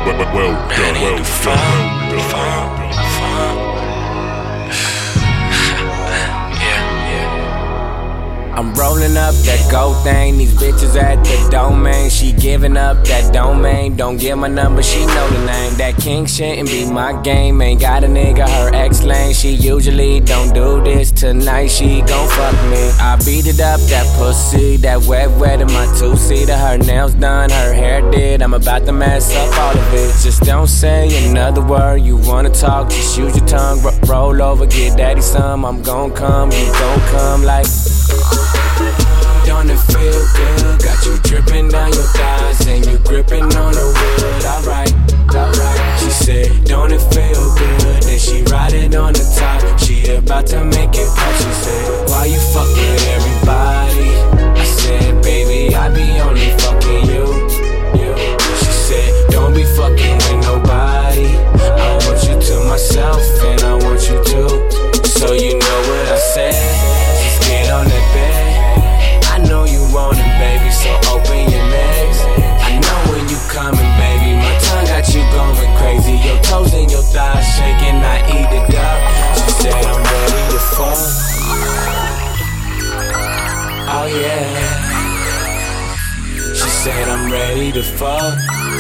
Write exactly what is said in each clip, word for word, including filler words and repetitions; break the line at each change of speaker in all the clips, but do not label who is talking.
well done, well done, well done.
I'm rolling up that gold thing, these bitches at the domain. She giving up that domain, don't give my number, she know the name. That king shouldn't be my game, ain't got a nigga her ex lane. She usually don't do this, tonight she gon' fuck me. I beat it up, that pussy, that wet wet in my two-seater. Her nails done, her hair did, I'm about to mess up all of it. Just don't say another word, you wanna talk, just use your tongue. Ro roll over, get daddy some, I'm gon' come, you gon' come like. Don't it feel good? Got you dripping down your thighs and you gripping on the wood. Alright, alright. She said, don't it feel good? Then she ride it on the top. She about to make it pop. She said, why you fuck with everybody? I said, baby, I be only fucking you. you. She said, don't be fucking with nobody. I want you to myself and I want you to. So you know what I said? Just get on that bed. I know you want it, baby, so open your legs. I know when you coming, baby, my tongue got you going crazy. Your toes and your thighs shaking, I eat it up. She said I'm ready to fuck. Oh yeah. She said I'm ready to fuck.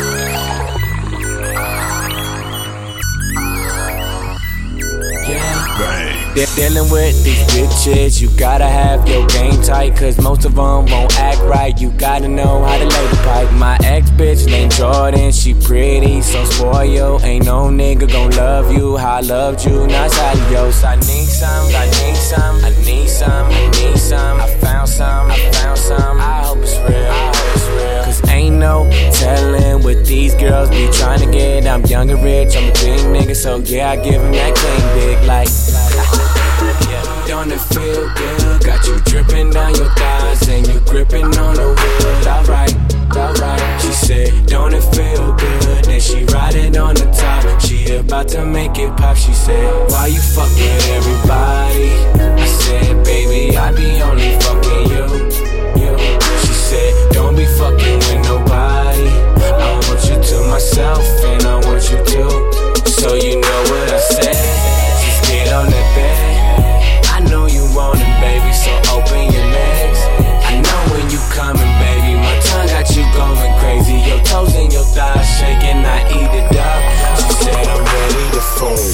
Yeah.
Bang.
De dealing with these bitches, you gotta have your game tight, cause most of them won't act right. You gotta know how to lay the pipe. My ex bitch named Jordan, she pretty, so spoiled. Ain't no nigga gon' love you how I loved you, not adios. I need some, I need some, I need some, I need some. I found some, I found some. I hope it's real, I hope it's real. Cause ain't no telling what these girls be trying to get. I'm young and rich, I'm a big nigga, so yeah, I give him that clean dick like. Yeah. Don't it feel good? Got you dripping down your thighs and you gripping on the wood. Alright, alright. She said, don't it feel good? Then she ride it on the top. She about to make it pop. She said, why you fuck with everybody? I said, baby, I be only fucking you. you. She said, don't be fucking with nobody. I want you to myself and I want you to. So you know what I said? Get on that bed. I know you want it, baby, so open your legs. I know when you coming, baby, my tongue got you going crazy. Your toes and your thighs shaking, I eat it up. She said I'm ready to fuck.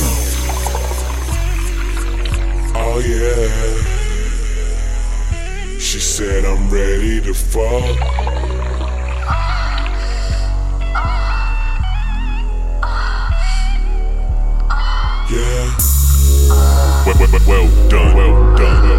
Oh yeah. She said I'm ready to fuck. Yeah. Well, well, well done, well done.